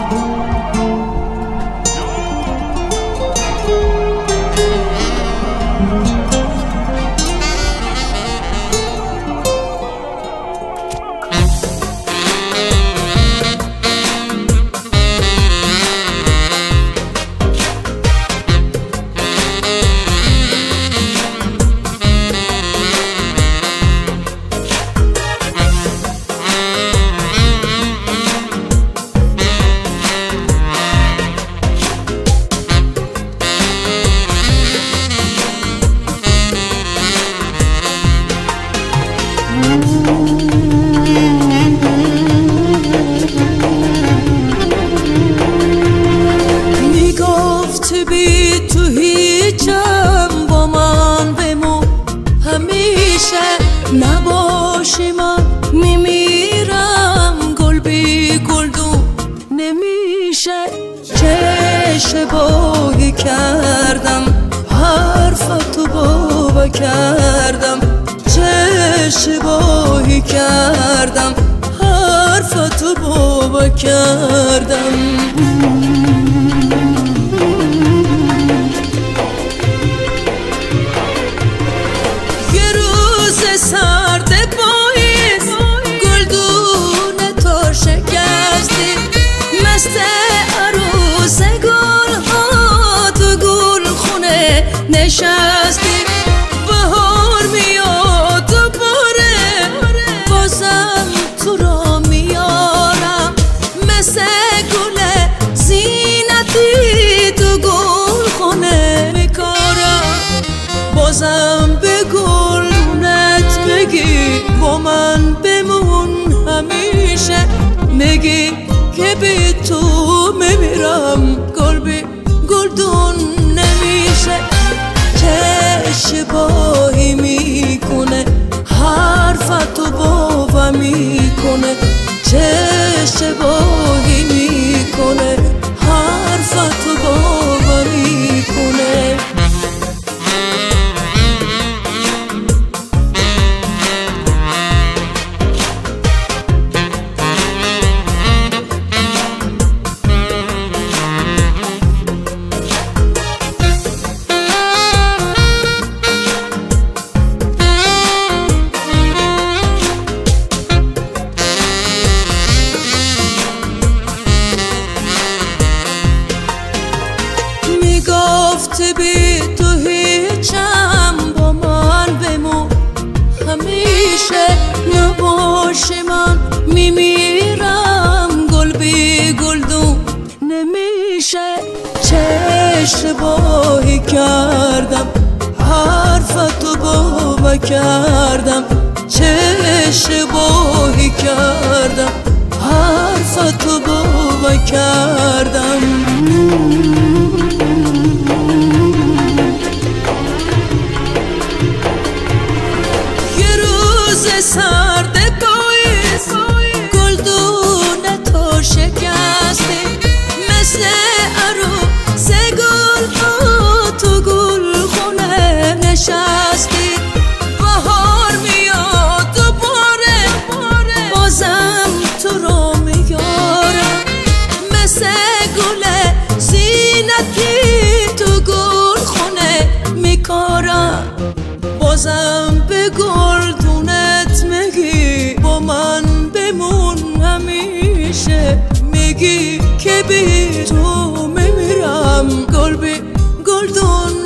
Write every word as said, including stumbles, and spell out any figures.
میگفت بی تو هیچم با من بمون همیشه نباشی من میمیرم گل بی گلدون نمیشه چه اشتباهی کردم حرفتو باور کردم چه اشتباهی کردم حرفتو باور کردم یه روز سرد پاییز گلدون تو شکستی مست عروس گل ها تو گل خونه نشستی بهار میاد دوباره بازم تو را میارم مثل گل زینتی تو گل خونه میکارم بازم به گلدونت میگی با من بمون همیشه میگی که بی تو میمیرم گل بی گلدون نمیشه چه اشتباهی میکنه حرفتو باور میکنه چه اشتباهی میکنه حرفتو باور میکنه گفت بی تو هیچم با من بمون همیشه نباشی من میمیرم گل بی گلدون نمیشه چه اشتباهی کردم حرفتو باور کردم چه اشتباهی کردم حرفتو باور کردم سرد پاییز گلدون تو شکستی مثل عروس گل ها تو گل خونه نشستی بهار میاد دوباره بازم تو رو میارم مثل گل زینتی تو گل خونه میکارم بازم به گلدونت میگی با من بمون همیشه میگی که بی تو میمیرم گل بی گلدون